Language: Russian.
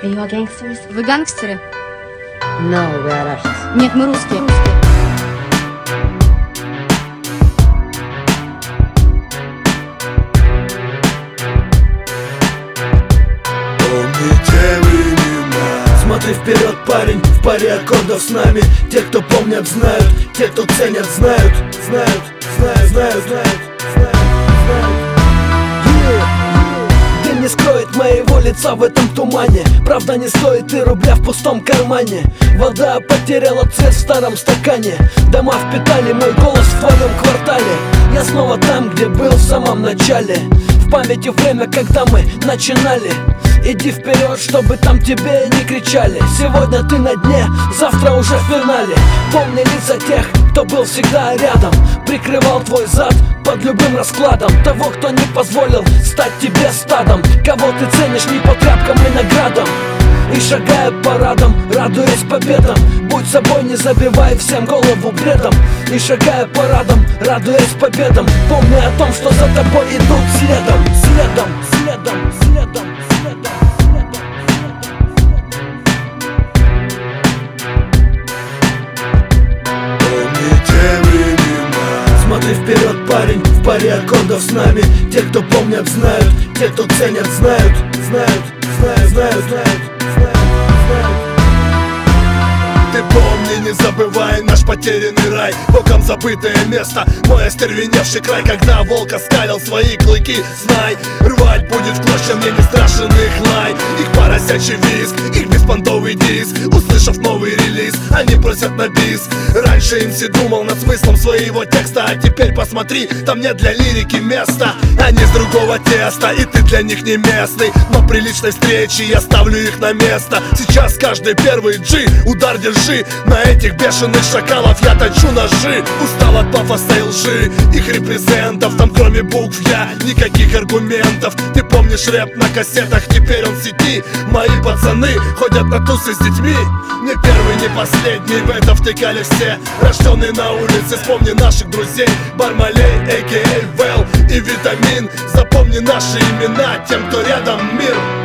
Are you all gangsters? Вы гангстеры? No, we are Russians. Нет, мы русские. Смотри вперед, парень, в паре аккордов с нами. Те, кто помнят, знают, те, кто ценят, знают. Дым не скроет моего лица в этом тумане. Правда не стоит и рубля в пустом кармане. Вода потеряла цвет в старом стакане. Дома впитали мой голос в твоем квартале. Я снова там, где был в самом начале. В памяти время, когда мы начинали. Иди вперед, чтобы там тебе не кричали. Сегодня ты на дне, завтра уже в финале. Помни лица тех, кто был всегда рядом. Прикрывал твой зад под любым раскладом. Того, кто не позволил стать тебе стадом. Кого ты ценишь не по тряпкам и наградам. И шагая парадом, радуясь победам. Будь собой, не забивай всем голову бредом. И шагая парадом, радуясь победам. Помни о том, что за тобой идут следом. Смотри вперед, парень, в паре аккордов с нами. Те, кто помнят, знают, те, кто ценят, знают. Ты помни, не забывай наш потерянный рай. Богом забытое место, мой остервеневший край. Когда волк оскалил свои клыки, знай, рвать будет в клочья, мне не страшен их лай. Их поросячий визг, их беспонтовый диск. Услышав новый релиз, они просят на бис. Раньше MC думал над смыслом своего текста, а теперь посмотри, там нет для лирики места. Они с другого теста, и ты для них не местный. Но при личной встрече я ставлю их на место. Сейчас каждый первый G, удар держи. На этих бешеных шакалов я точу ножи. Устал от пафоса и лжи, их репрезентов. Там кроме букв я, никаких аргументов. Ты помнишь рэп на кассетах, теперь он в сети. Мои пацаны ходят на тусы с детьми. Не первый, не последний, в это втыкали все. Рожденные на улице, вспомни наших друзей. Бармалей, а.к.а. Вэл и Витамин. Запомни наши имена, тем, кто рядом, мир.